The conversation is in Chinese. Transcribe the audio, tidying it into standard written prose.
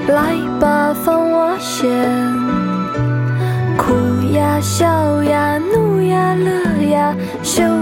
来吧，放我先，哭呀笑呀怒呀乐呀羞